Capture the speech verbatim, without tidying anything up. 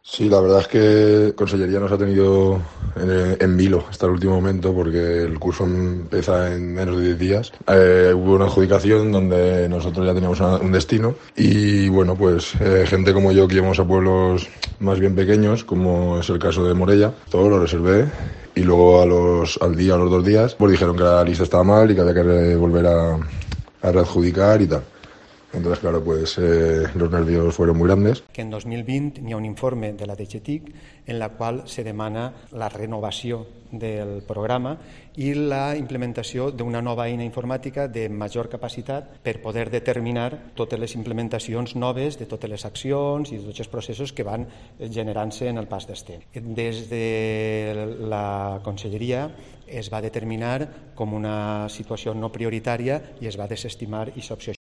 Sí, la verdad es que Consellería nos ha tenido en, en vilo hasta el último momento porque el curso empieza en menos de diez días. Eh, hubo una adjudicación donde nosotros ya teníamos una- un destino y bueno, pues eh, gente como yo que íbamos a pueblos más bien pequeños, como es el caso de Morella, todo lo reservé y luego a los, al día, a los dos días, pues dijeron que la lista estaba mal y que había que re- volver a, a readjudicar y tal. Entonces, claro, pues eh, los nervios fueron muy grandes. Que en dos mil vint hi ha un informe de la D G T I C en la qual se demana la renovació del programa i la implementació d'una nova eina informàtica de major capacitat per poder determinar totes les implementacions noves de totes les accions i de tots els processos que van generant-se en el pas del temps. Des de la Conselleria es va determinar com una situació no prioritària i es va desestimar aquesta opció.